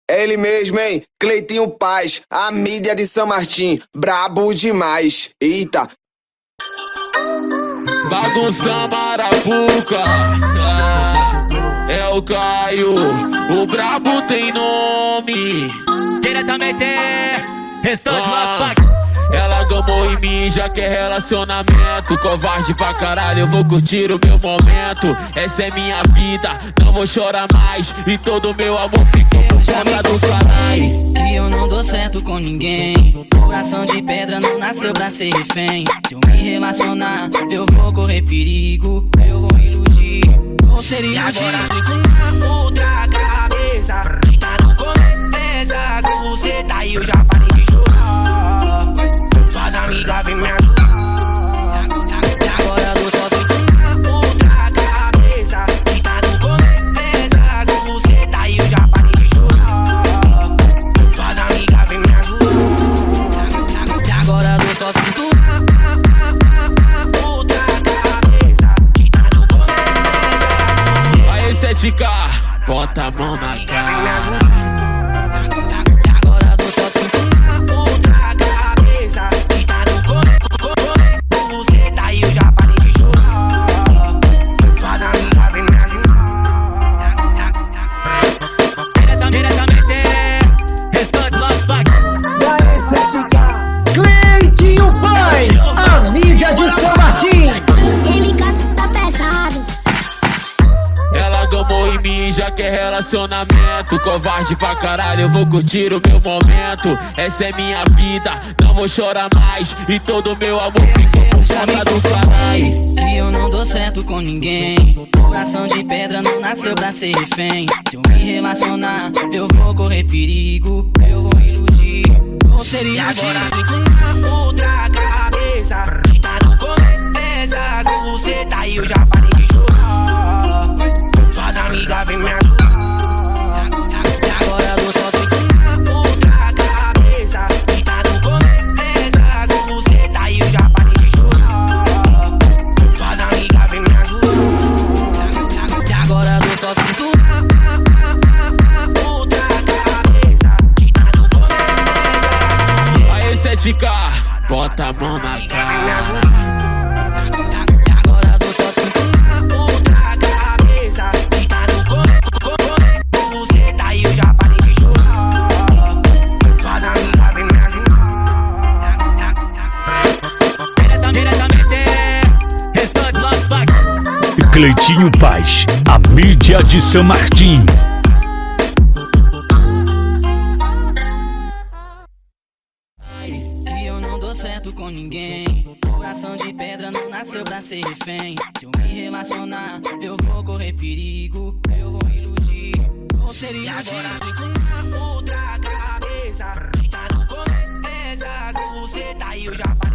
É ele mesmo, hein? Cleitinho Paz, a mídia de São Martim, brabo demais. Eita. Bagunça Marapuca, é o Caio, o brabo tem nome. Diretamente, restante Ela gamou em mim, já quer relacionamento. Covarde pra caralho, eu vou curtir o meu momento. Essa é minha vida, não vou chorar mais. E todo meu amor ficou por conta do caralho. Que eu não dou certo com ninguém. Coração de pedra não nasceu pra ser refém. Se eu me relacionar, eu vou correr perigo. Eu vou iludir, vou ser iludido. E agora fui com uma outra cabeça. Tá no começa com você, tá aí eu já parei de chorar. Suas amigas vêm me ajudar. E agora eu tô sozinho com uma outra cabeça. Tá no começa com você, tá aí eu já parei de chorar. Suas amigas vêm me ajudar. E agora eu tô sozinho outra cabeça. Tá no começa. Aí 7K, bota a mão na cara. Cleitinho Paz, a mídia de São Martim. Ele canta pesado. Ela gamou em mim, já quer relacionamento. Covarde pra caralho, eu vou curtir o meu momento. Essa é minha vida, não vou chorar mais. E todo meu amor ficou por conta do caralho. Que eu não dou certo com ninguém. Coração de pedra não nasceu pra ser refém. Se eu me relacionar, eu vou correr perigo. Eu vou iludir, vou ser E iludido. agora fui com uma outra cabeça. Tá no começa com você, tá aí eu já parei de chorar. Suas amigas vêm me ajudar. E agora eu tô sozinho com outra cabeça. Tá no começa com você, tá aí eu já parei de chorar. Suas amigas vêm me ajudar. E agora eu tô sozinho outra cabeça. Tá no começa. Aí 7K, bota a mão na cara. E agora eu tô sozinho outra cabeça. Tá no começa com você, tá aí eu já parei de chorar. Suas amigas vêm me ajudar. diretamente, restante Las Vegas. Cleitinho Paz, a mídia de São Martim. Que eu não dou certo com ninguém. Coração de pedra não nasceu pra ser refém. Se eu me relacionar, eu vou correr perigo. Eu vou iludir, vou ser E iludido. agora fui com uma outra cabeça. Tá no começa com você, tá aí eu já parei.